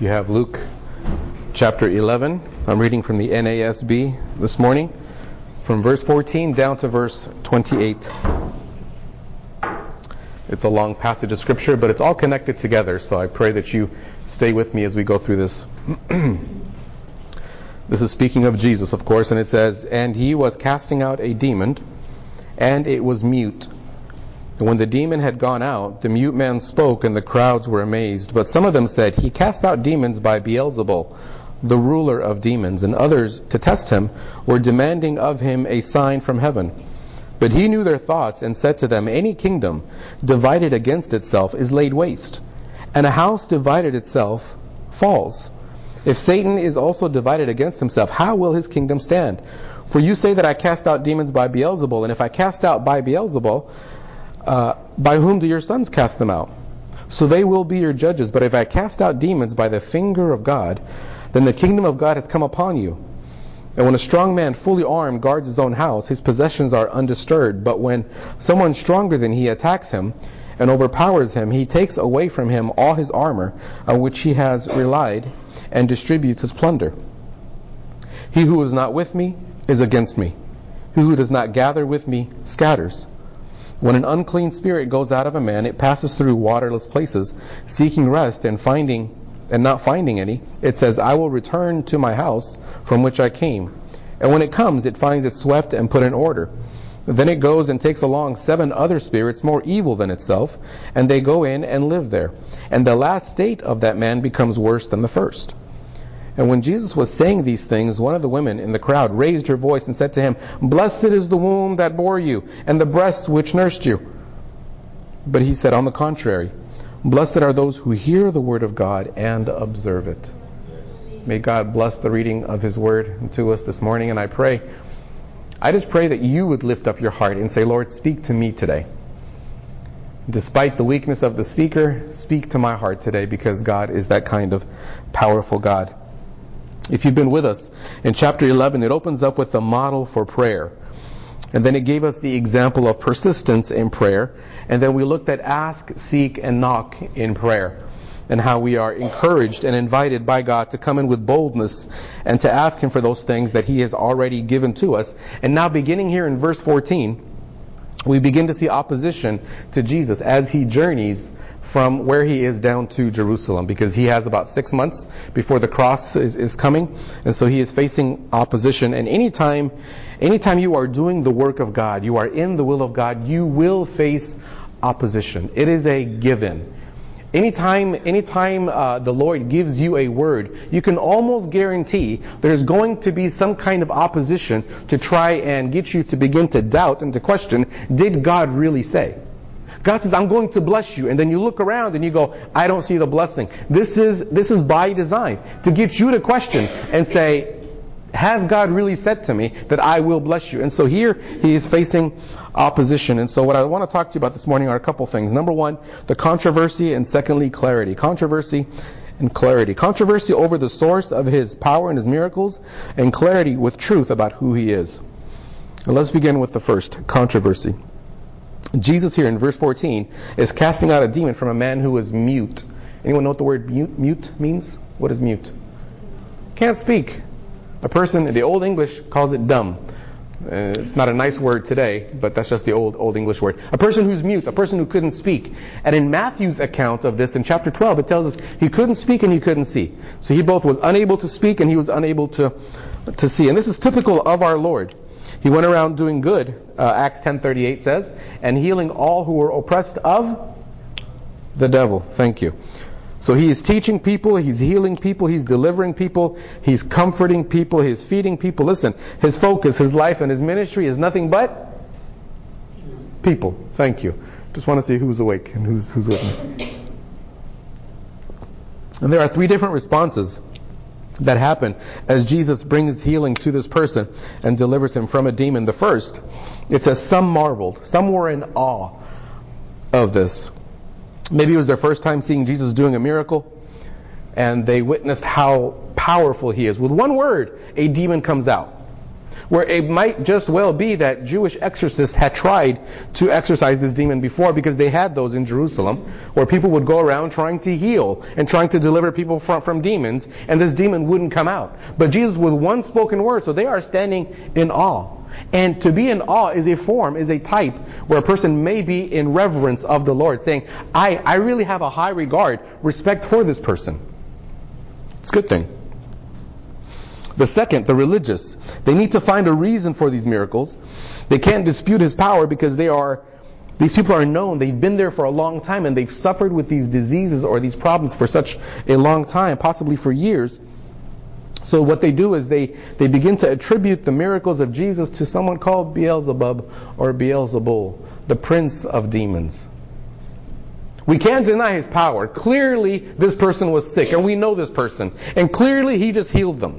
You have Luke chapter 11. I'm reading from the NASB this morning, from verse 14 down to verse 28. It's a long passage of scripture, but it's all connected together, so I pray that you stay with me as we go through this. This is speaking of Jesus, of course, and it says, "And he was casting out a demon, and it was mute. And when the demon had gone out, the mute man spoke, and the crowds were amazed. But some of them said, He cast out demons by Beelzebul, the ruler of demons. And others, to test him, were demanding of him a sign from heaven. But he knew their thoughts, and said to them, Any kingdom divided against itself is laid waste, and a house divided itself falls. If Satan is also divided against himself, how will his kingdom stand? For you say that I cast out demons by Beelzebul, and if I cast out by Beelzebul, by whom do your sons cast them out? So they will be your judges. But if I cast out demons by the finger of God, then the kingdom of God has come upon you. And when a strong man fully armed guards his own house, his possessions are undisturbed. But when someone stronger than he attacks him and overpowers him, he takes away from him all his armor on which he has relied and distributes his plunder. He who is not with me is against me. He who does not gather with me scatters. When an unclean spirit goes out of a man, it passes through waterless places, seeking rest and not finding any. It says, I will return to my house from which I came. And when it comes, it finds it swept and put in order. Then it goes and takes along 7 other spirits more evil than itself, and they go in and live there. And the last state of that man becomes worse than the first. And when Jesus was saying these things, one of the women in the crowd raised her voice and said to him, Blessed is the womb that bore you, and the breast which nursed you. But he said, on the contrary, blessed are those who hear the word of God and observe it. May God bless the reading of his word to us this morning. And I just pray that you would lift up your heart and say, Lord, speak to me today. Despite the weakness of the speaker, speak to my heart today, because God is that kind of powerful God. If you've been with us, in chapter 11, it opens up with a model for prayer. And then it gave us the example of persistence in prayer. And then we looked at ask, seek, and knock in prayer, and how we are encouraged and invited by God to come in with boldness and to ask Him for those things that He has already given to us. And now beginning here in verse 14, we begin to see opposition to Jesus as He journeys from where He is down to Jerusalem, because He has about 6 months before the cross is coming, and so He is facing opposition. And anytime you are doing the work of God, you are in the will of God, you will face opposition. It is a given. Anytime the Lord gives you a word, you can almost guarantee there's going to be some kind of opposition to try and get you to begin to doubt and to question, did God really say? God says, I'm going to bless you. And then you look around and you go, I don't see the blessing. This is by design, to get you to question and say, has God really said to me that I will bless you? And so here he is facing opposition. And so what I want to talk to you about this morning are a couple things. Number one, the controversy, and secondly, clarity. Controversy and clarity. Controversy over the source of His power and His miracles, and clarity with truth about who He is. And let's begin with the first, controversy. Jesus here in verse 14 is casting out a demon from a man who was mute. Anyone know what the word mute means? What is mute? Can't speak. A person in the Old English calls it dumb. It's not a nice word today, but that's just the old English word. A person who's mute, a person who couldn't speak. And in Matthew's account of this, in chapter 12, it tells us he couldn't speak and he couldn't see. So he both was unable to speak and he was unable to see. And this is typical of our Lord. He went around doing good, Acts 10:38 says, and healing all who were oppressed of the devil. Thank you. So He is teaching people, He's healing people, He's delivering people, He's comforting people, He's feeding people. Listen, His focus, His life, and His ministry is nothing but people. Thank you. Just want to see who's awake and who's with me. And there are 3 different responses that happen as Jesus brings healing to this person and delivers him from a demon. The first, it says some marveled, some were in awe of this. Maybe it was their first time seeing Jesus doing a miracle, and they witnessed how powerful He is. With one word, a demon comes out. where it might just well be that Jewish exorcists had tried to exorcise this demon before, because they had those in Jerusalem, where people would go around trying to heal and trying to deliver people from demons, and this demon wouldn't come out. But Jesus with one spoken word, so they are standing in awe. And to be in awe is a form, is a type, where a person may be in reverence of the Lord, saying, I really have a high regard, respect for this person. It's a good thing. The second, the religious. They need to find a reason for these miracles. They can't dispute His power because these people are known. They've been there for a long time, and they've suffered with these diseases or these problems for such a long time, possibly for years. So what they do is they begin to attribute the miracles of Jesus to someone called Beelzebub or Beelzebul, the prince of demons. We can't deny His power. Clearly this person was sick, and we know this person. And clearly He just healed them.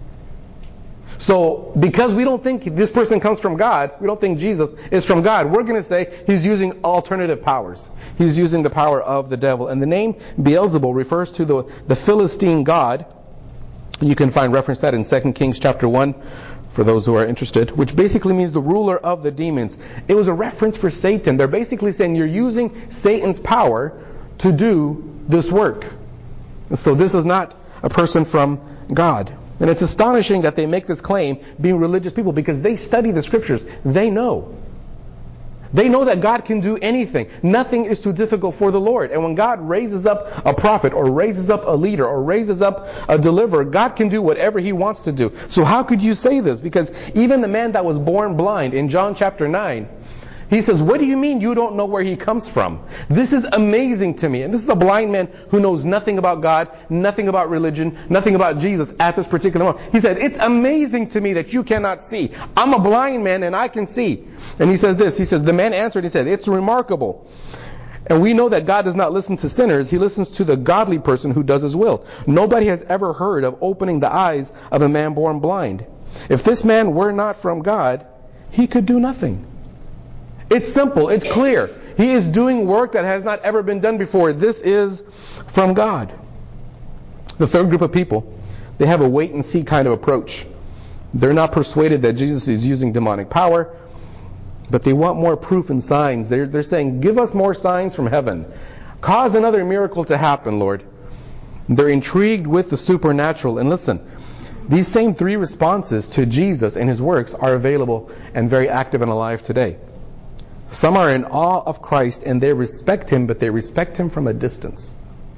So, because we don't think this person comes from God, we don't think Jesus is from God, we're going to say He's using alternative powers. He's using the power of the devil. And the name Beelzebul refers to the Philistine god. You can find reference to that in 2 Kings chapter 1, for those who are interested, which basically means the ruler of the demons. It was a reference for Satan. They're basically saying you're using Satan's power to do this work. So this is not a person from God. And it's astonishing that they make this claim, being religious people, because they study the Scriptures. They know. They know that God can do anything. Nothing is too difficult for the Lord. And when God raises up a prophet, or raises up a leader, or raises up a deliverer, God can do whatever He wants to do. So how could you say this? Because even the man that was born blind in John chapter 9, he says, what do you mean you don't know where he comes from? This is amazing to me. And this is a blind man who knows nothing about God, nothing about religion, nothing about Jesus at this particular moment. He said, it's amazing to me that you cannot see. I'm a blind man and I can see. And he says this, he says, the man answered, he said, it's remarkable. And we know that God does not listen to sinners. He listens to the godly person who does His will. Nobody has ever heard of opening the eyes of a man born blind. If this man were not from God, he could do nothing. It's simple. It's clear. He is doing work that has not ever been done before. This is from God. The third group of people, they have a wait and see kind of approach. They're not persuaded that Jesus is using demonic power, but they want more proof and signs. They're saying, give us more signs from heaven. Cause another miracle to happen, Lord. They're intrigued with the supernatural. And listen, these same three responses to Jesus and His works are available and very active and alive today. Some are in awe of Christ and they respect Him, but they respect Him from a distance.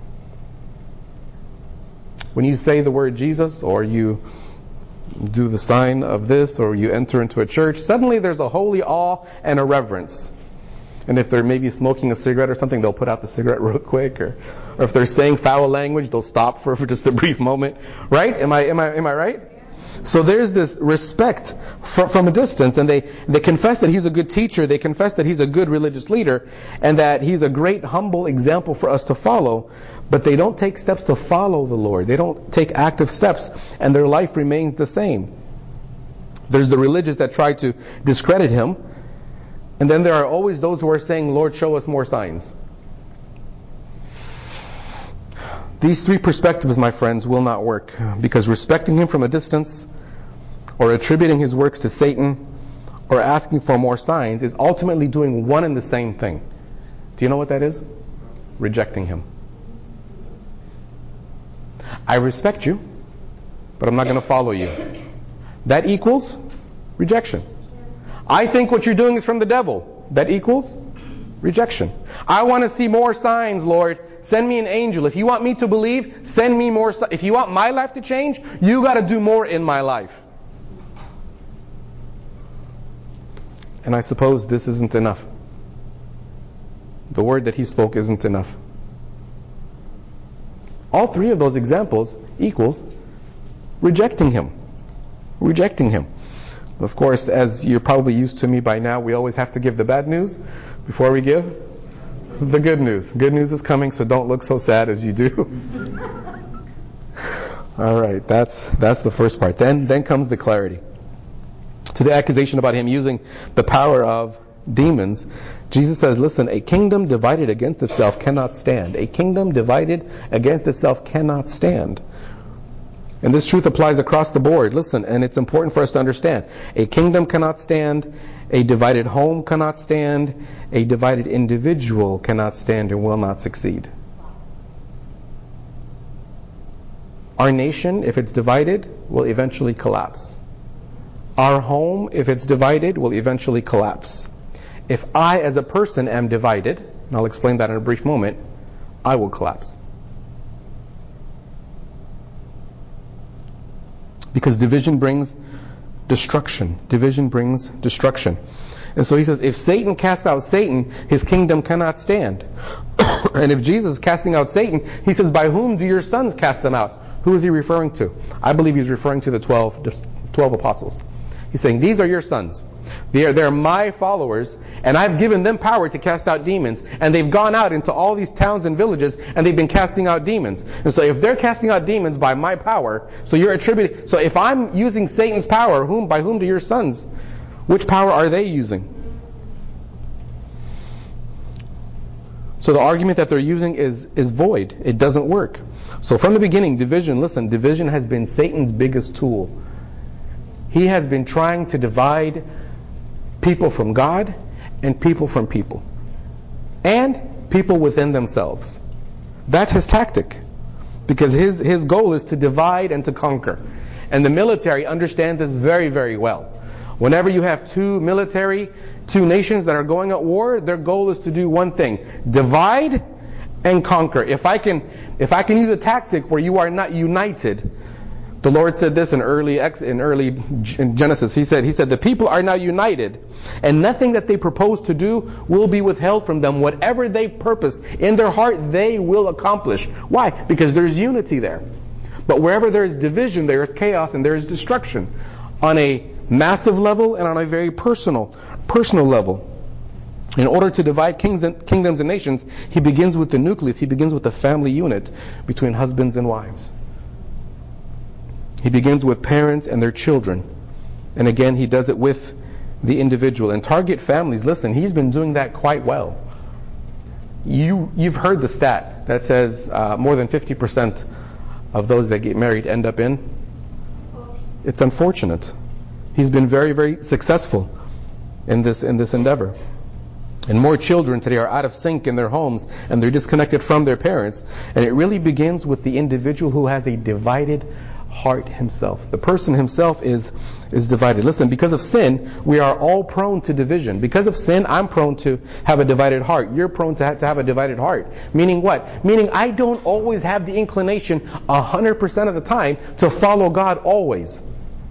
When you say the word Jesus, or you do the sign of this, or you enter into a church, suddenly there's a holy awe and a reverence. And if they're maybe smoking a cigarette or something, they'll put out the cigarette real quick. Or if they're saying foul language, they'll stop for just a brief moment. Right? Am I right? So there's this respect from a distance, and they confess that He's a good teacher, they confess that He's a good religious leader, and that He's a great humble example for us to follow, but they don't take steps to follow the Lord. They don't take active steps, and their life remains the same. There's the religious that try to discredit Him, and then there are always those who are saying, Lord, show us more signs. These three perspectives, my friends, will not work, because respecting Him from a distance, or attributing His works to Satan, or asking for more signs is ultimately doing one and the same thing. Do you know what that is? Rejecting Him. I respect you, but I'm not going to follow you. That equals rejection. I think what you're doing is from the devil. That equals rejection. I want to see more signs, Lord. Send me an angel. If you want me to believe, send me more. If you want my life to change, you got to do more in my life. And I suppose this isn't enough. The word that He spoke isn't enough. All three of those examples equals rejecting Him. Rejecting Him. Of course, as you're probably used to me by now, we always have to give the bad news before we give the good news. Good news is coming, so don't look so sad as you do. All right, that's the first part. Then comes the clarity. To the accusation about Him using the power of demons, Jesus says, listen, a kingdom divided against itself cannot stand. A kingdom divided against itself cannot stand. And this truth applies across the board. Listen, and it's important for us to understand. A kingdom cannot stand. A divided home cannot stand. A divided individual cannot stand and will not succeed. Our nation, if it's divided, will eventually collapse. Our home, if it's divided, will eventually collapse. If I, as a person, am divided, and I'll explain that in a brief moment, I will collapse. Because division brings destruction. Division brings destruction. And so he says, if Satan casts out Satan, his kingdom cannot stand. And if Jesus is casting out Satan, he says, by whom do your sons cast them out? Who is he referring to? I believe he's referring to the 12 apostles. He's saying, these are your sons. They're my followers, and I've given them power to cast out demons. And they've gone out into all these towns and villages, and they've been casting out demons. And so if they're casting out demons by my power, so you're attributing. So if I'm using Satan's power, by whom do your sons? Which power are they using? So the argument that they're using is void. It doesn't work. So from the beginning, division has been Satan's biggest tool. He has been trying to divide people from God and people from people. And people within themselves. That's his tactic. Because his goal is to divide and to conquer. And the military understand this very, very well. Whenever you have two nations that are going at war, their goal is to do one thing: divide and conquer. If I can use a tactic where you are not united, the Lord said this in early Genesis. He said, the people are now united, and nothing that they propose to do will be withheld from them. Whatever they purpose in their heart, they will accomplish. Why? Because there's unity there. But wherever there is division, there is chaos and there is destruction. On a massive level and on a very personal level. In order to divide kingdoms and nations, he begins with the nucleus. He begins with the family unit between husbands and wives. He begins with parents and their children. And again, he does it with the individual. And target families, listen, he's been doing that quite well. You've heard the stat that says more than 50% of those that get married end up in. It's unfortunate. He's been very, very successful in this endeavor. And more children today are out of sync in their homes, and they're disconnected from their parents. And it really begins with the individual who has a divided heart himself. The person himself is divided. Listen, because of sin, we are all prone to division. Because of sin, I'm prone to have a divided heart. You're prone to have a divided heart. Meaning what? Meaning I don't always have the inclination 100% of the time to follow God always.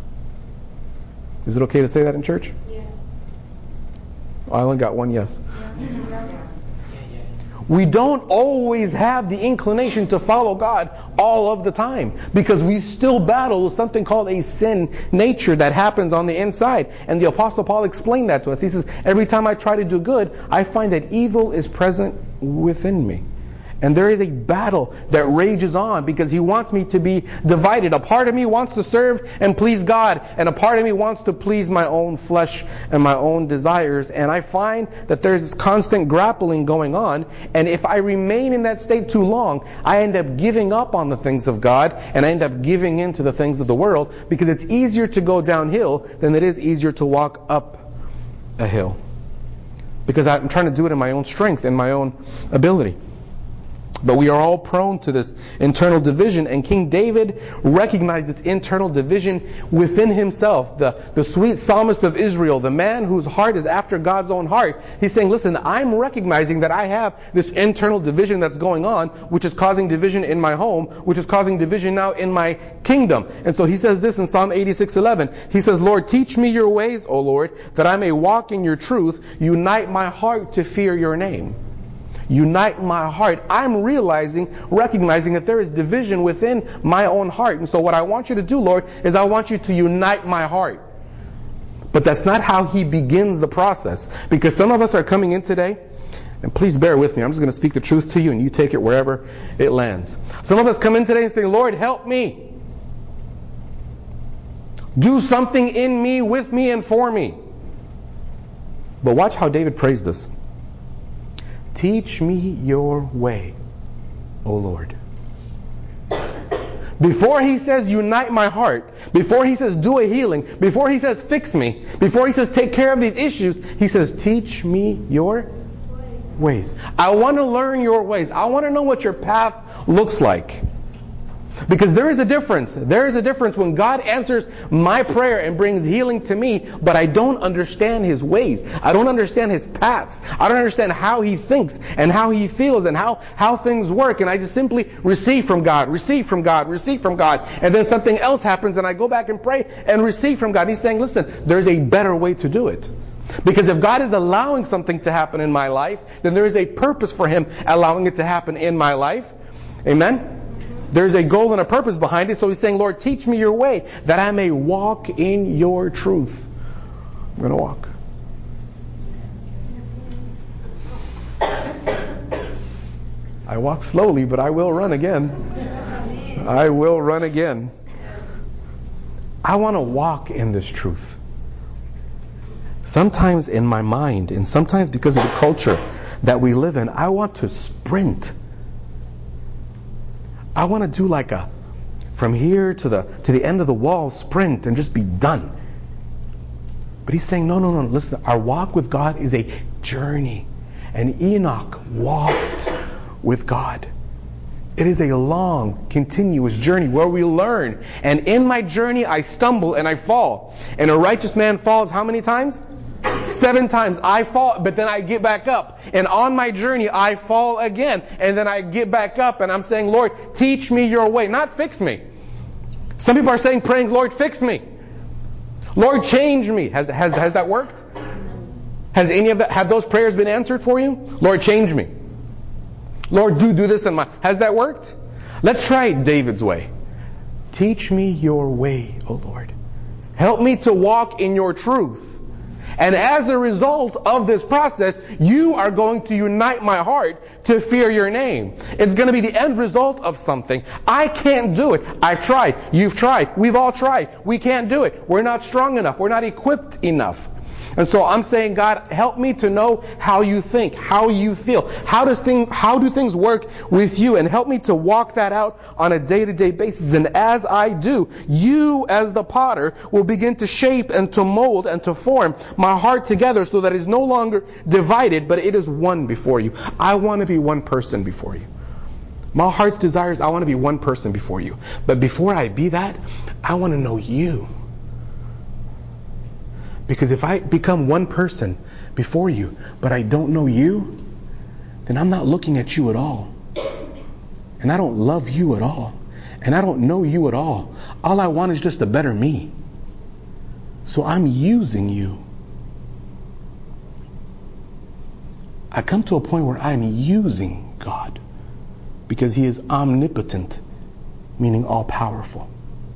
Is it okay to say that in church? Yeah. I only got one yes. Yeah. We don't always have the inclination to follow God all of the time, because we still battle with something called a sin nature that happens on the inside. And the Apostle Paul explained that to us. He says, every time I try to do good, I find that evil is present within me. And there is a battle that rages on because he wants me to be divided. A part of me wants to serve and please God, and a part of me wants to please my own flesh and my own desires. And I find that there's this constant grappling going on. And if I remain in that state too long, I end up giving up on the things of God, and I end up giving in to the things of the world, because it's easier to go downhill than it is easier to walk up a hill. Because I'm trying to do it in my own strength and my own ability. But we are all prone to this internal division, and King David recognized this internal division within himself. The sweet psalmist of Israel, the man whose heart is after God's own heart, he's saying, listen, I'm recognizing that I have this internal division that's going on, which is causing division in my home, which is causing division now in my kingdom. And so he says this in Psalm 86:11. He says, Lord, teach me your ways, O Lord, that I may walk in your truth. Unite my heart to fear your name. Unite my heart. I'm recognizing that there is division within my own heart. And so what I want you to do, Lord, is I want you to unite my heart. But that's not how he begins the process. Because some of us are coming in today, and please bear with me, I'm just going to speak the truth to you and you take it wherever it lands. Some of us come in today and say, Lord, help me. Do something in me, with me, and for me. But watch how David prays this. Teach me your way, O Lord. Before He says unite my heart, before He says do a healing, before He says fix me, before He says take care of these issues, He says teach me your ways. I want to learn your ways. I want to know what your path looks like. Because there is a difference. There is a difference when God answers my prayer and brings healing to me, but I don't understand His ways. I don't understand His paths. I don't understand how He thinks and how He feels and how things work. And I just simply receive from God, receive from God, receive from God. And then something else happens and I go back and pray and receive from God. He's saying, listen, there's a better way to do it. Because if God is allowing something to happen in my life, then there is a purpose for Him allowing it to happen in my life. Amen? There's a goal and a purpose behind it. So He's saying, Lord, teach me your way that I may walk in your truth. I'm going to walk. I walk slowly, but I will run again. I will run again. I want to walk in this truth. Sometimes in my mind, and sometimes because of the culture that we live in, I want to sprint. I want to do like a from here to the end of the wall sprint and just be done. But He's saying, no. Listen, our walk with God is a journey. And Enoch walked with God. It is a long, continuous journey where we learn. And in my journey, I stumble and I fall. And a righteous man falls how many times? 7 times. I fall, but then I get back up. And on my journey, I fall again. And then I get back up and I'm saying, Lord, teach me your way. Not fix me. Some people are saying, praying, Lord, fix me. Lord, change me. Has that worked? Has any of that, have those prayers been answered for you? Lord, change me. Lord, do this in my... Has that worked? Let's try David's way. Teach me your way, O Lord. Help me to walk in your truth. And as a result of this process, you are going to unite my heart to fear your name. It's going to be the end result of something. I can't do it. I've tried. You've tried. We've all tried. We can't do it. We're not strong enough. We're not equipped enough. And so I'm saying, God, help me to know how you think, how you feel. How do things work with you? And help me to walk that out on a day-to-day basis. And as I do, you as the potter will begin to shape and to mold and to form my heart together so that it is no longer divided, but it is one before you. I want to be one person before you. My heart's desire is I want to be one person before you. But before I be that, I want to know you. Because if I become one person before you, but I don't know you, then I'm not looking at you at all. And I don't love you at all. And I don't know you at all. All I want is just a better me. So I'm using you. I come to a point where I'm using God. Because He is omnipotent, meaning all-powerful.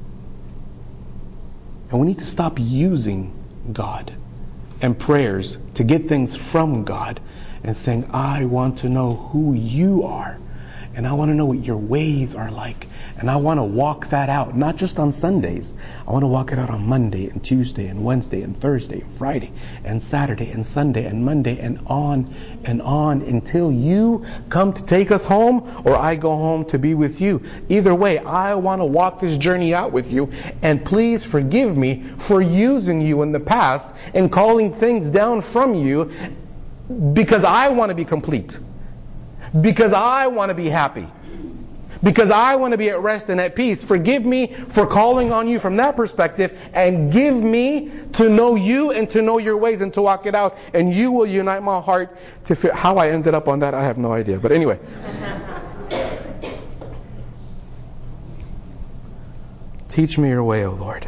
And we need to stop using God and prayers to get things from God and saying, I want to know who you are and I want to know what your ways are like and I want to walk that out, not just on Sundays. I want to walk it out on Monday and Tuesday and Wednesday and Thursday and Friday and Saturday and Sunday and Monday and on until you come to take us home or I go home to be with you. Either way, I want to walk this journey out with you, and please forgive me for using you in the past and calling things down from you because I want to be complete, because I want to be happy, because I want to be at rest and at peace. Forgive me for calling on you from that perspective, and give me to know you and to know your ways and to walk it out, and you will unite my heart to fear. How I ended up on that, I have no idea. But anyway. Teach me your way, O Lord.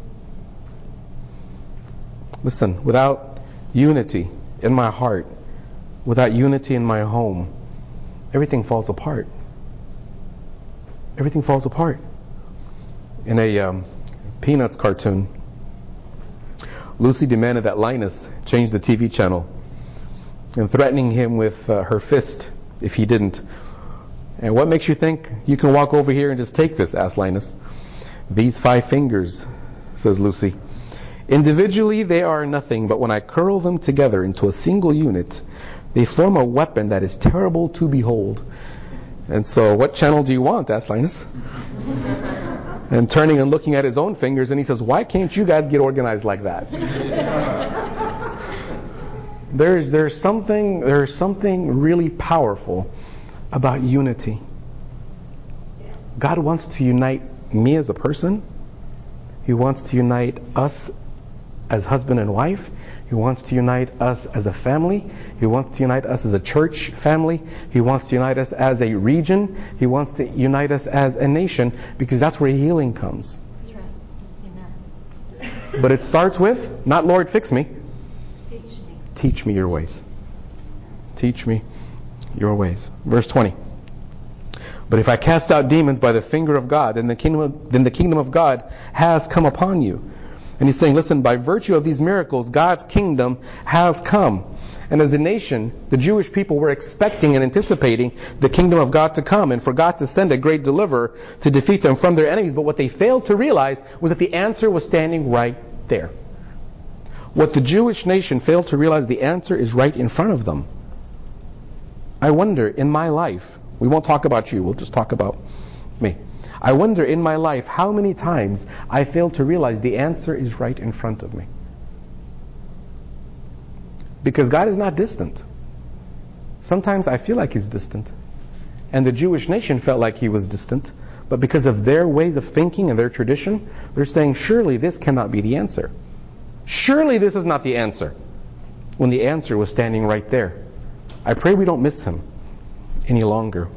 Listen, without unity in my heart, without unity in my home, everything falls apart. Everything falls apart. In a Peanuts cartoon, Lucy demanded that Linus change the TV channel and threatening him with her fist if he didn't. And what makes you think you can walk over here and just take this? Asked Linus. These 5 fingers, says Lucy. Individually they are nothing, but when I curl them together into a single unit, they form a weapon that is terrible to behold. And so, what channel do you want? Asked Linus. and turning and looking at his own fingers, and he says, why can't you guys get organized like that? There's something really powerful about unity. God wants to unite me as a person. He wants to unite us as husband and wife. He wants to unite us as a family. He wants to unite us as a church family. He wants to unite us as a region. He wants to unite us as a nation, because that's where healing comes. That's right. Amen. But it starts with, not Lord, fix me. Teach me. Teach me your ways. Teach me your ways. Verse 20. But if I cast out demons by the finger of God, then the kingdom of God has come upon you. And he's saying, listen, by virtue of these miracles, God's kingdom has come. And as a nation, the Jewish people were expecting and anticipating the kingdom of God to come and for God to send a great deliverer to defeat them from their enemies. But what they failed to realize was that the answer was standing right there. What the Jewish nation failed to realize, the answer is right in front of them. I wonder, in my life, we won't talk about you, we'll just talk about me. I wonder in my life how many times I failed to realize the answer is right in front of me. Because God is not distant. Sometimes I feel like He's distant. And the Jewish nation felt like He was distant. But because of their ways of thinking and their tradition, they're saying, surely this cannot be the answer. Surely this is not the answer. When the answer was standing right there. I pray we don't miss Him any longer.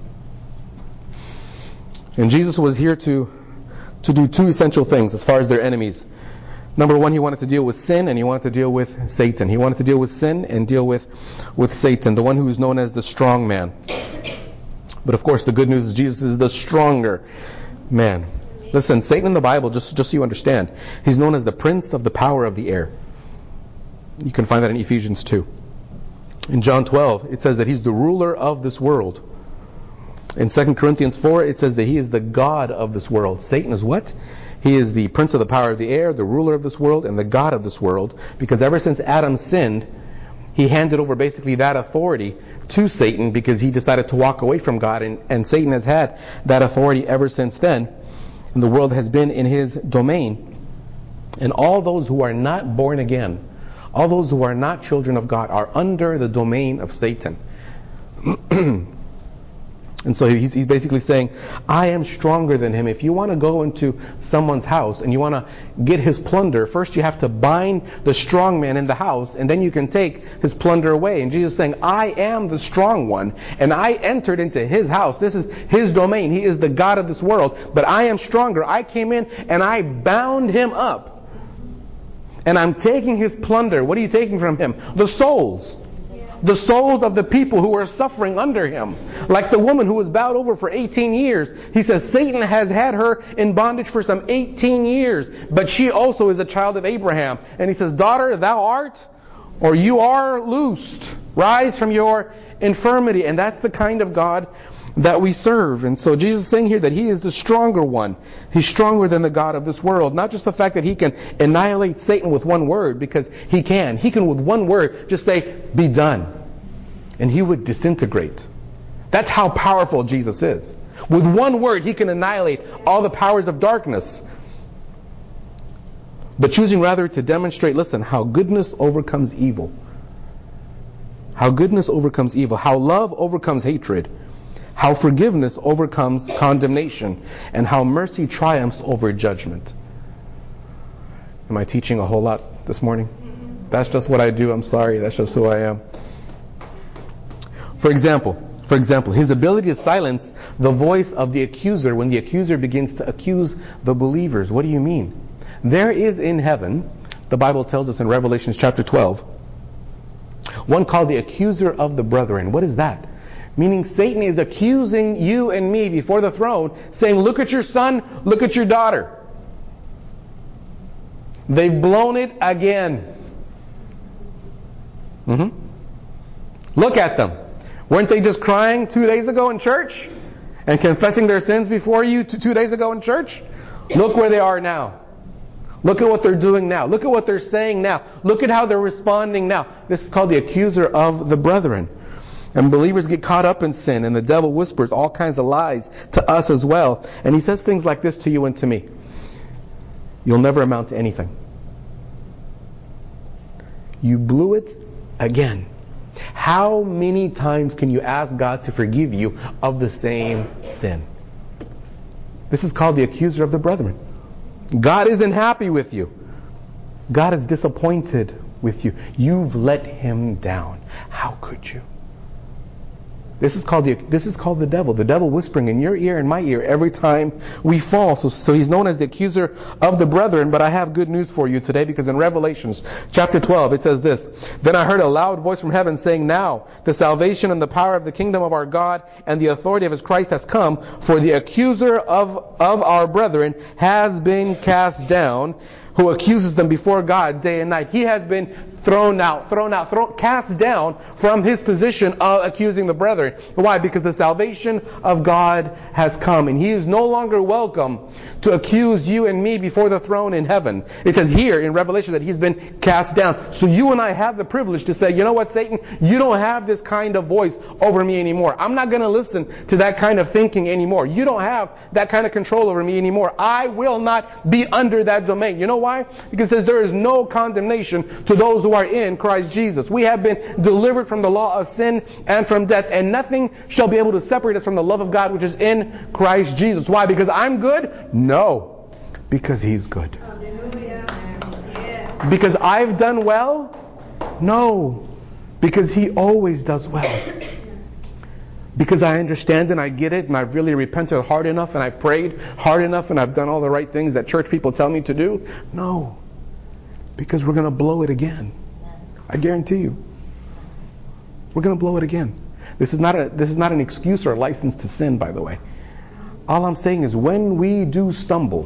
And Jesus was here to do two essential things as far as their enemies. Number one, He wanted to deal with sin, and He wanted to deal with Satan. He wanted to deal with sin and deal with Satan, the one who is known as the strong man. But of course, the good news is Jesus is the stronger man. Listen, Satan in the Bible, just so you understand, he's known as the prince of the power of the air. You can find that in Ephesians 2. In John 12, it says that he's the ruler of this world. In 2 Corinthians 4, it says that he is the God of this world. Satan is what? He is the prince of the power of the air, the ruler of this world, and the God of this world. Because ever since Adam sinned, he handed over basically that authority to Satan, because he decided to walk away from God. And Satan has had that authority ever since then. And the world has been in his domain. And all those who are not born again, all those who are not children of God, are under the domain of Satan. And so he's basically saying, I am stronger than him. If you want to go into someone's house and you want to get his plunder, first you have to bind the strong man in the house, and then you can take his plunder away. And Jesus is saying, I am the strong one, and I entered into his house. This is his domain. He is the God of this world. But I am stronger. I came in and I bound him up. And I'm taking his plunder. What are you taking from him? The souls. The souls of the people who are suffering under him. Like the woman who was bowed over for 18 years. He says Satan has had her in bondage for some 18 years. But she also is a child of Abraham. And he says, daughter, thou art, or you are loosed. Rise from your infirmity. And that's the kind of God that we serve. And so Jesus is saying here that He is the stronger one. He's stronger than the God of this world. Not just the fact that He can annihilate Satan with one word, because He can. He can with one word just say, be done. And he would disintegrate. That's how powerful Jesus is. With one word, He can annihilate all the powers of darkness. But choosing rather to demonstrate, listen, how goodness overcomes evil. How goodness overcomes evil. How love overcomes hatred. How forgiveness overcomes condemnation, and how mercy triumphs over judgment. Am I teaching a whole lot this morning? That's just what I do. I'm sorry. That's just who I am. For example, his ability to silence the voice of the accuser when the accuser begins to accuse the believers. What do you mean? There is in heaven, the Bible tells us in Revelation chapter 12, one called the accuser of the brethren. What is that? Meaning Satan is accusing you and me before the throne, saying, look at your son, look at your daughter. They've blown it again. Look at them. Weren't they just crying 2 days ago in church? And confessing their sins before you 2 days ago in church? Look where they are now. Look at what they're doing now. Look at what they're saying now. Look at how they're responding now. This is called the accuser of the brethren. And believers get caught up in sin, and the devil whispers all kinds of lies to us as well. And he says things like this to you and to me. you'll never amount to anything. You blew it again. How many times can you ask God to forgive you of the same sin? This is called the accuser of the brethren. God isn't happy with you. God is disappointed with you. You've let Him down. How could you? This is called the devil. The devil whispering in your ear and my ear every time we fall. So he's known as the accuser of the brethren. But I have good news for you today, because in Revelations chapter 12 it says this: Then I heard a loud voice from heaven saying, Now the salvation and the power of the kingdom of our God and the authority of His Christ has come, for the accuser of our brethren has been cast down, who accuses them before God day and night. He has been cast down from his position of accusing the brethren. Why? Because the salvation of God has come, and He is no longer welcome to accuse you and me before the throne in heaven. It says here in Revelation that He's been cast down. So you and I have the privilege to say, you know what, Satan? You don't have this kind of voice over me anymore. I'm not going to listen to that kind of thinking anymore. You don't have that kind of control over me anymore. I will not be under that domain. You know why? Because it says there is no condemnation to those who are in Christ Jesus. We have been delivered from the law of sin and from death, and nothing shall be able to separate us from the love of God which is in Christ Jesus. Why? Because I'm good? No. Because He's good. Because I've done well? No. Because He always does well. Because I understand and I get it, and I've really repented hard enough, and I prayed hard enough, and I've done all the right things that church people tell me to do? No. Because we're going to blow it again. I guarantee you. We're going to blow it again. This is not an excuse or a license to sin, by the way. All I'm saying is when we do stumble,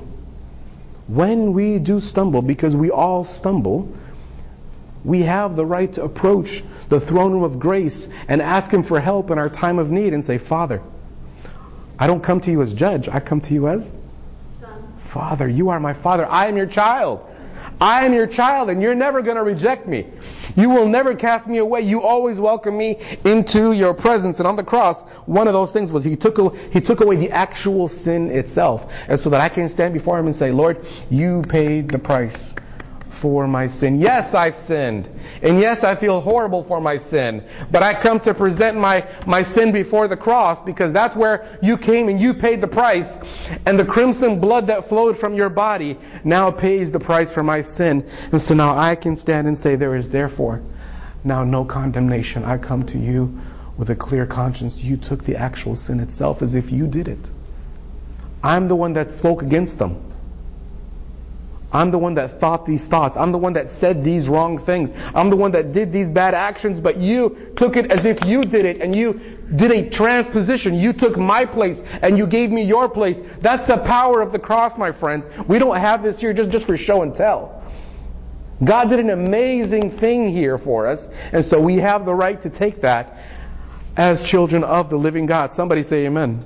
because we all stumble, we have the right to approach the throne room of grace and ask Him for help in our time of need and say, Father, I don't come to you as judge. I come to you as Son. Father, you are my Father. I am your child. I am your child, and you're never going to reject me. You will never cast me away. You always welcome me into your presence. And on the cross, one of those things was He took away the actual sin itself. And so that I can stand before Him and say, Lord, you paid the price for my sin. Yes, I've sinned. And yes, I feel horrible for my sin. But I come to present my sin before the cross, because that's where you came and you paid the price. And the crimson blood that flowed from your body now pays the price for my sin. And so now I can stand and say, there is therefore now no condemnation. I come to you with a clear conscience. You took the actual sin itself as if you did it. I'm the one that spoke against them. I'm the one that thought these thoughts. I'm the one that said these wrong things. I'm the one that did these bad actions, but you took it as if you did it, and you did a transposition. You took my place and you gave me your place. That's the power of the cross, my friends. We don't have this here just for show and tell. God did an amazing thing here for us, and so we have the right to take that as children of the living God. Somebody say amen.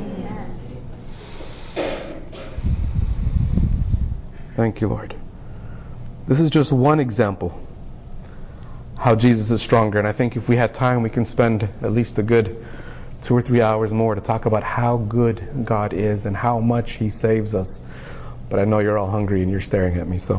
Thank you, Lord. This is just one example how Jesus is stronger. And I think if we had time, we can spend at least a good 2 or 3 hours more to talk about how good God is and how much He saves us. But I know you're all hungry and you're staring at me, so.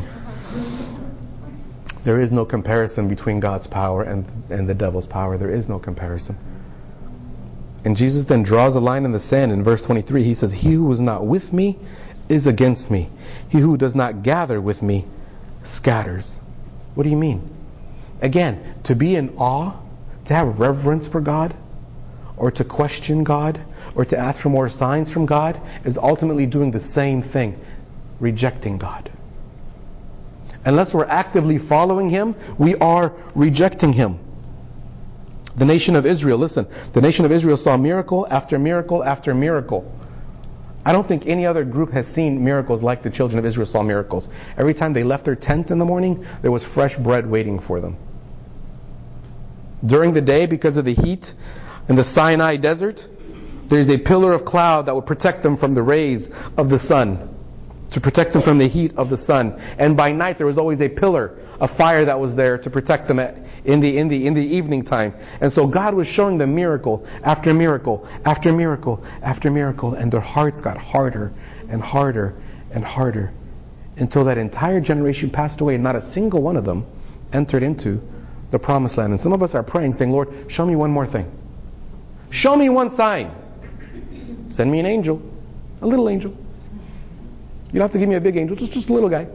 There is no comparison between God's power and the devil's power. There is no comparison. And Jesus then draws a line in the sand in verse 23. He says, He who is not with me is against me. He who does not gather with me scatters. What do you mean? Again, to be in awe, to have reverence for God, or to question God, or to ask for more signs from God, is ultimately doing the same thing, rejecting God. Unless we're actively following Him, we are rejecting Him. The nation of Israel, listen, the nation of Israel saw miracle after miracle after miracle. I don't think any other group has seen miracles like the children of Israel saw miracles. Every time they left their tent in the morning, there was fresh bread waiting for them. During the day, because of the heat in the Sinai desert, there's a pillar of cloud that would protect them from the rays of the sun, to protect them from the heat of the sun. And by night, there was always a pillar of fire that was there to protect them in the evening time. And so God was showing them miracle after miracle after miracle after miracle, and their hearts got harder and harder and harder. until that entire generation passed away and not a single one of them entered into the promised land. And some of us are praying, saying, Lord, show me one more thing. Show me one sign. Send me an angel, a little angel. You don't have to give me a big angel, just a little guy.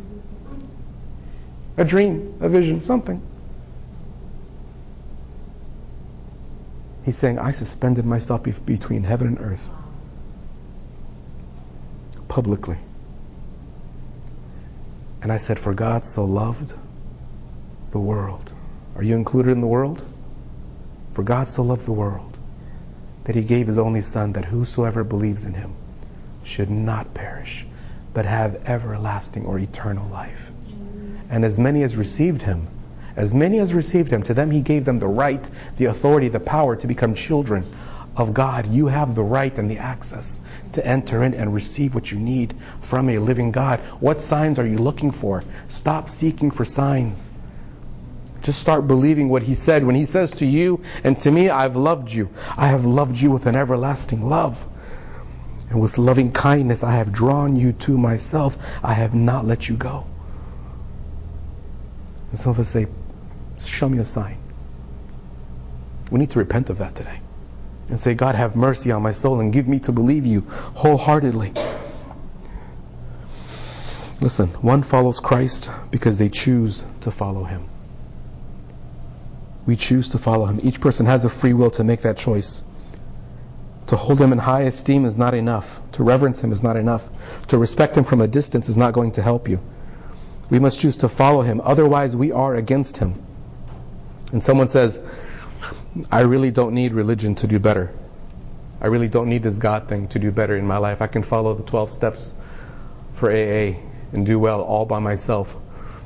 A dream, a vision, something. He's saying, I suspended myself between heaven and earth. Publicly. And I said, for God so loved the world. Are you included in the world? For God so loved the world that He gave His only Son, that whosoever believes in Him should not perish, but have everlasting or eternal life. And as many as received Him, to them He gave them the right, the authority, the power to become children of God. You have the right and the access to enter in and receive what you need from a living God. What signs are you looking for? Stop seeking for signs. Just start believing what He said. When He says to you and to me, I've loved you. I have loved you with an everlasting love. And with loving kindness, I have drawn you to myself. I have not let you go. And some of us say, show me a sign. We need to repent of that today. And say, God, have mercy on my soul and give me to believe you wholeheartedly. Listen, one follows Christ because they choose to follow Him. We choose to follow Him. Each person has a free will to make that choice. To hold Him in high esteem is not enough. To reverence Him is not enough. To respect Him from a distance is not going to help you. We must choose to follow Him. Otherwise, we are against Him. And someone says, I really don't need religion to do better. I really don't need this God thing to do better in my life. I can follow the 12 steps for AA and do well all by myself.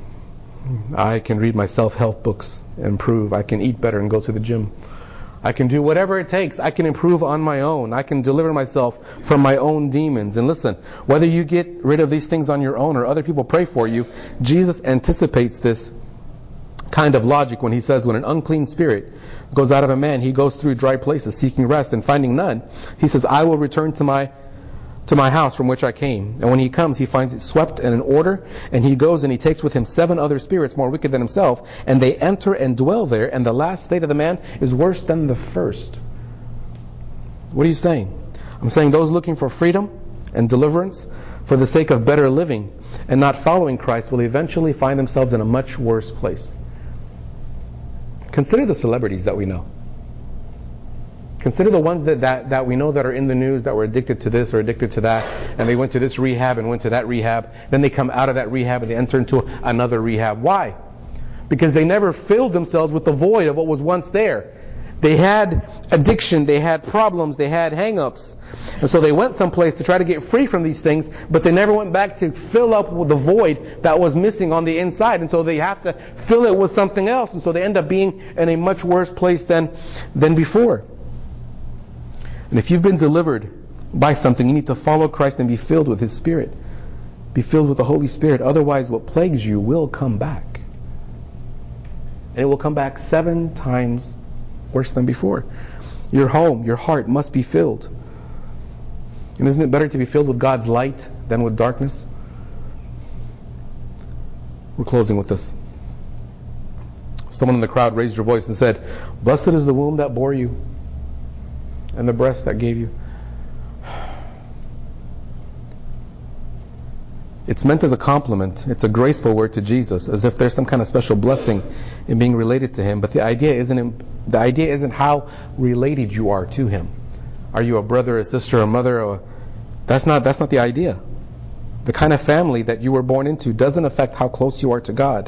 I can read my self-help books and improve. I can eat better and go to the gym. I can do whatever it takes. I can improve on my own. I can deliver myself from my own demons. And listen, whether you get rid of these things on your own or other people pray for you, Jesus anticipates this kind of logic when He says, when an unclean spirit goes out of a man, he goes through dry places seeking rest, and finding none, He says, I will return to my house from which I came. And when he comes, he finds it swept and in order, and he goes and he takes with him 7 other spirits more wicked than himself, and they enter and dwell there, and the last state of the man is worse than the first. What are you saying? I'm saying those looking for freedom and deliverance for the sake of better living and not following Christ will eventually find themselves in a much worse place. Consider the celebrities that we know. Consider the ones that we know that are in the news that were addicted to this or addicted to that, and they went to this rehab and went to that rehab. Then they come out of that rehab and they enter into another rehab. Why? Because they never filled themselves with the void of what was once there. They had addiction, they had problems, they had hang-ups. And so they went someplace to try to get free from these things, but they never went back to fill up with the void that was missing on the inside. And so they have to fill it with something else. And so they end up being in a much worse place than before. And if you've been delivered by something, you need to follow Christ and be filled with His Spirit. Be filled with the Holy Spirit. Otherwise, what plagues you will come back. And it will come back 7 times worse than before. Your home, your heart must be filled. And isn't it better to be filled with God's light than with darkness? We're closing with this. Someone in the crowd raised their voice and said, "Blessed is the womb that bore you, and the breast that gave you." It's meant as a compliment. It's a graceful word to Jesus, as if there's some kind of special blessing in being related to Him. But the idea isn't how related you are to Him. Are you a brother, a sister, a mother? That's not the idea. The kind of family that you were born into doesn't affect how close you are to God.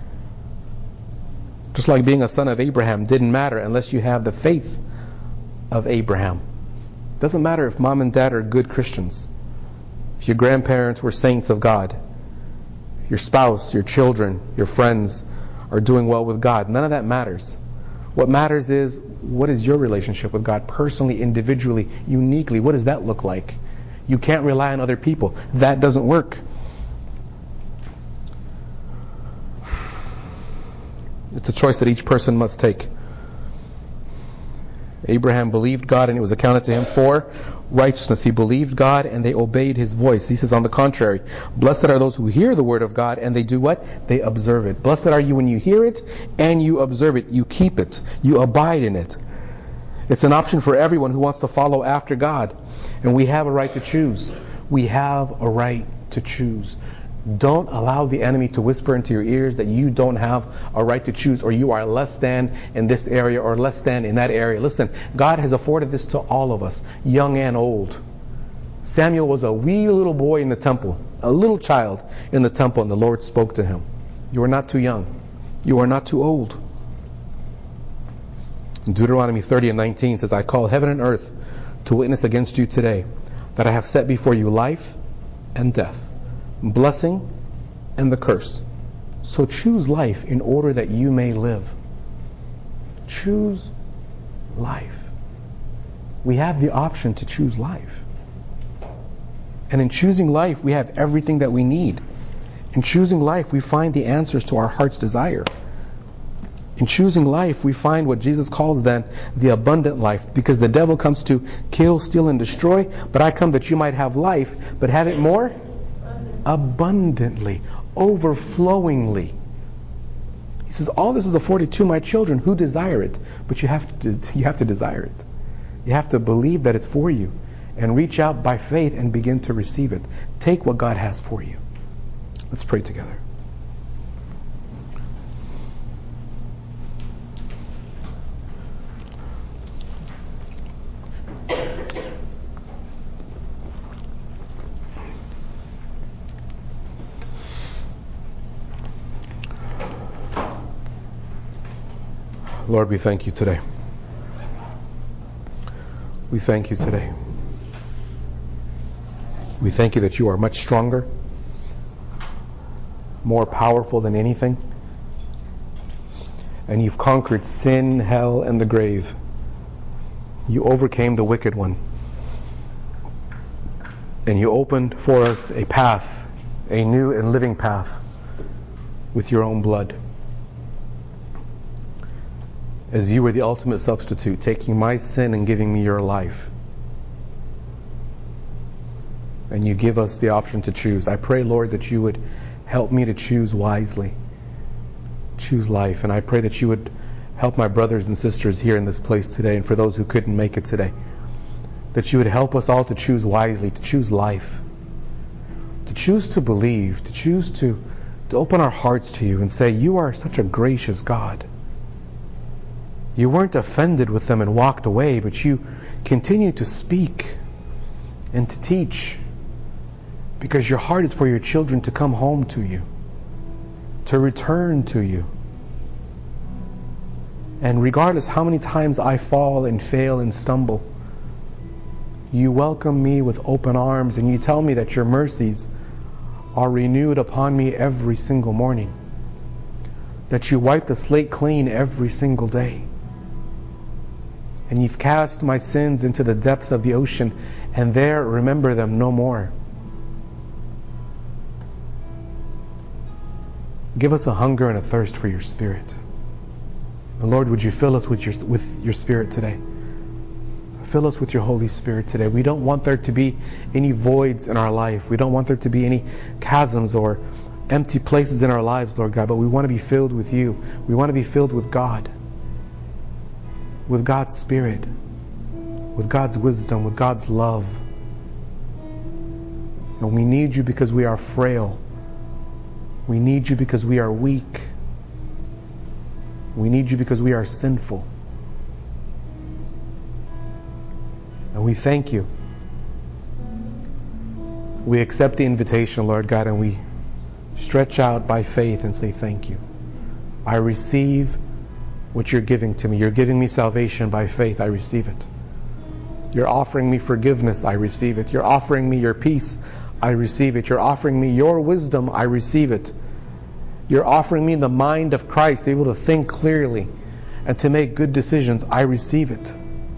Just like being a son of Abraham didn't matter unless you have the faith of Abraham. Doesn't matter if mom and dad are good Christians. If your grandparents were saints of God. Your spouse, your children, your friends are doing well with God. None of that matters. What matters is, what is your relationship with God personally, individually, uniquely? What does that look like? You can't rely on other people. That doesn't work. It's a choice that each person must take. Abraham believed God and it was accounted to him for righteousness. He believed God and they obeyed his voice. He says on the contrary, blessed are those who hear the word of God and they do what? They observe it. Blessed are you when you hear it and you observe it. You keep it. You abide in it. It's an option for everyone who wants to follow after God. And we have a right to choose. We have a right to choose. Don't allow the enemy to whisper into your ears that you don't have a right to choose, or you are less than in this area or less than in that area. Listen, God has afforded this to all of us, young and old. Samuel was a wee little boy in the temple, a little child in the temple, and the Lord spoke to him. You are not too young. You are not too old. Deuteronomy 30:19 says, I call heaven and earth to witness against you today that I have set before you life and death, blessing and the curse. So choose life in order that you may live. Choose life. We have the option to choose life. And in choosing life, we have everything that we need. In choosing life, we find the answers to our heart's desire. In choosing life, we find what Jesus calls then the abundant life, because the devil comes to kill, steal, and destroy, but I come that you might have life, but have it more abundantly, overflowingly. He says, all this is afforded to my children who desire it, but you have to desire it. You have to believe that it's for you and reach out by faith and begin to receive it. Take what God has for you. Let's pray together. Lord, we thank you today. We thank you today. We thank you that you are much stronger, more powerful than anything, and you've conquered sin, hell, and the grave. You overcame the wicked one, and you opened for us a path, a new and living path, with your own blood. As you were the ultimate substitute, taking my sin and giving me your life. And you give us the option to choose. I pray, Lord, that you would help me to choose wisely. Choose life. And I pray that you would help my brothers and sisters here in this place today, and for those who couldn't make it today, that you would help us all to choose wisely, to choose life, to choose to believe, to choose to open our hearts to you and say, you are such a gracious God. You weren't offended with them and walked away, but you continue to speak and to teach, because your heart is for your children to come home to you, to return to you. And regardless how many times I fall and fail and stumble, you welcome me with open arms, and you tell me that your mercies are renewed upon me every single morning, that you wipe the slate clean every single day. And you've cast my sins into the depths of the ocean, and there remember them no more. Give us a hunger and a thirst for your Spirit. And Lord, would you fill us with your Spirit today? Fill us with your Holy Spirit today. We don't want there to be any voids in our life. We don't want there to be any chasms or empty places in our lives, Lord God, but we want to be filled with you. We want to be filled with God. With God's Spirit, with God's wisdom, with God's love. And we need you because we are frail. We need you because we are weak. We need you because we are sinful. And we thank you. We accept the invitation, Lord God, and we stretch out by faith and say thank you. I receive what you're giving to me. You're giving me salvation by faith. I receive it. You're offering me forgiveness. I receive it. You're offering me your peace. I receive it. You're offering me your wisdom. I receive it. You're offering me the mind of Christ, able to think clearly and to make good decisions. I receive it.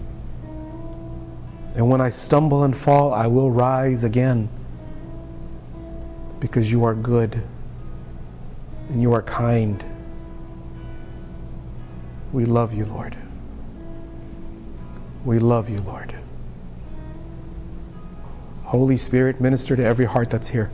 And when I stumble and fall, I will rise again, because you are good and you are kind. We love you, Lord. We love you, Lord. Holy Spirit, minister to every heart that's here.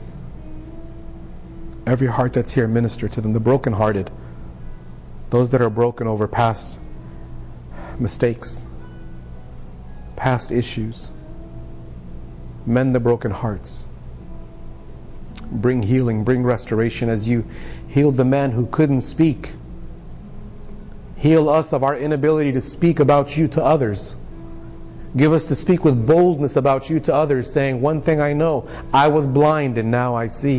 Every heart that's here, minister to them. The brokenhearted. Those that are broken over past mistakes, past issues. Mend the broken hearts. Bring healing, bring restoration as you healed the man who couldn't speak. Heal us of our inability to speak about you to others. Give us to speak with boldness about you to others, saying, one thing I know, I was blind and now I see.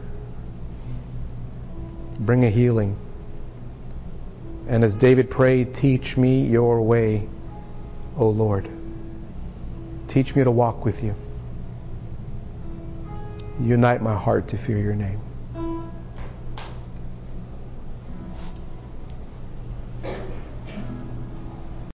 Bring a healing. And as David prayed, teach me your way, O Lord. Teach me to walk with you. Unite my heart to fear your name.